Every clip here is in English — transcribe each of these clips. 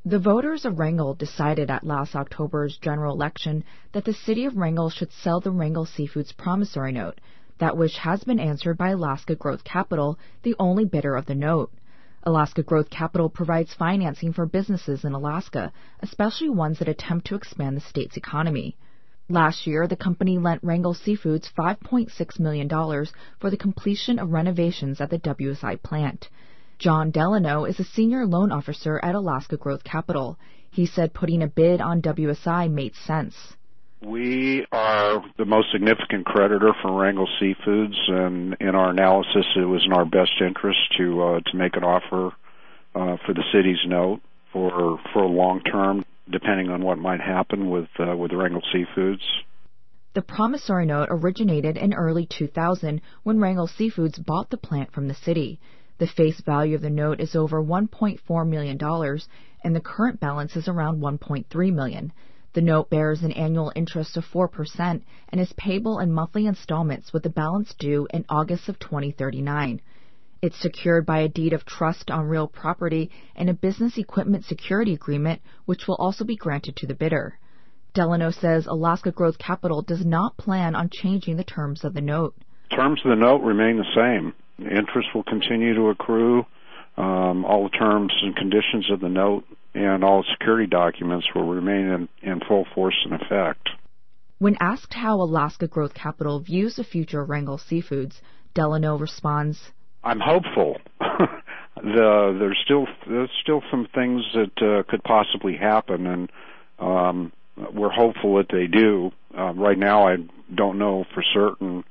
The voters of Wrangell decided at last October's general election that the city of Wrangell should sell the Wrangell Seafoods promissory note, that wish has been answered by Alaska Growth Capital, the only bidder of the note. Alaska Growth Capital provides financing for businesses in Alaska, especially ones that attempt to expand the state's economy. Last year, the company lent Wrangell Seafoods $5.6 million for the completion of renovations at the WSI plant. John Delano is a senior loan officer at Alaska Growth Capital. He said putting a bid on WSI made sense. We are the most significant creditor for Wrangell Seafoods, and in our analysis, it was in our best interest to make an offer for the city's note for a long term, depending on what might happen with Wrangell Seafoods. The promissory note originated in early 2000 when Wrangell Seafoods bought the plant from the city. The face value of the note is over $1.4 million, and the current balance is around $1.3 million. The note bears an annual interest of 4% and is payable in monthly installments with the balance due in August of 2039. It's secured by a deed of trust on real property and a business equipment security agreement, which will also be granted to the bidder. Delano says Alaska Growth Capital does not plan on changing the terms of the note. Terms of the note remain the same. Interest will continue to accrue. All the terms and conditions of the note and all security documents will remain in full force and effect. When asked how Alaska Growth Capital views the future of Wrangell Seafoods, Delano responds, I'm hopeful. There's still some things that could possibly happen, and we're hopeful that they do. Right now, I don't know for certain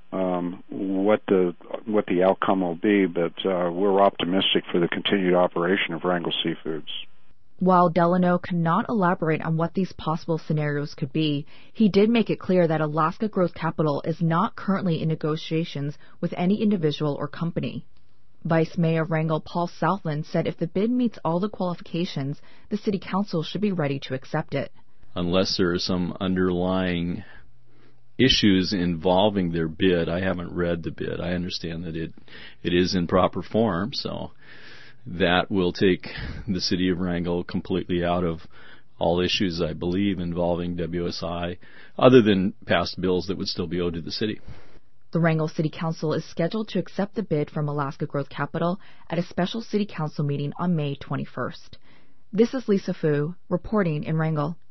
what the outcome will be, but we're optimistic for the continued operation of Wrangell Seafoods. While Delano cannot elaborate on what these possible scenarios could be, he did make it clear that Alaska Growth Capital is not currently in negotiations with any individual or company. Vice Mayor of Wrangell Paul Southland said if the bid meets all the qualifications, the City Council should be ready to accept it. Unless there are some underlying issues involving their bid, I haven't read the bid. I understand that it is in proper form, so that will take the city of Wrangell completely out of all issues, I believe, involving WSI, other than past bills that would still be owed to the city. The Wrangell City Council is scheduled to accept the bid from Alaska Growth Capital at a special City Council meeting on May 21st. This is Lisa Fu, reporting in Wrangell.